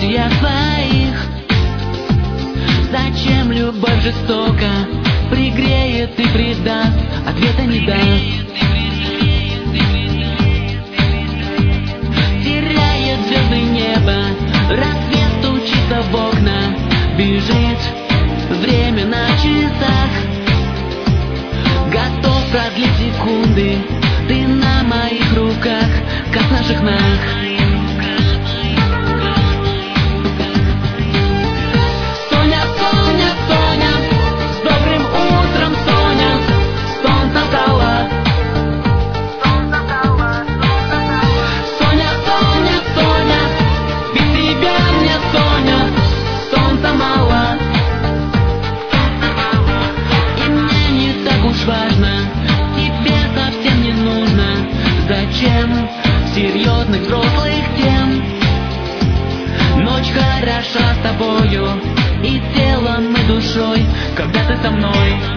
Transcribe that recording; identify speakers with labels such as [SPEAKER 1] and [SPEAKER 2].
[SPEAKER 1] объятиях своих. Зачем любовь жестока пригреет и предаст, ответа не даст. Теряет звезды небо, рассвет стучится в окна. Бежит время на часах, готов продлить секунды. Ты на моих руках, как в наших снах. Соня, Соня, Соня, с добрым утром, Соня, солнце встало. Соня, Соня, Соня, без тебя мне, Соня, солнца мало. И мне не так уж важно, тебе совсем не нужно. Зачем серьезных взрослых тем? Ночь хороша с тобою, и телом, и душой, когда ты со мной.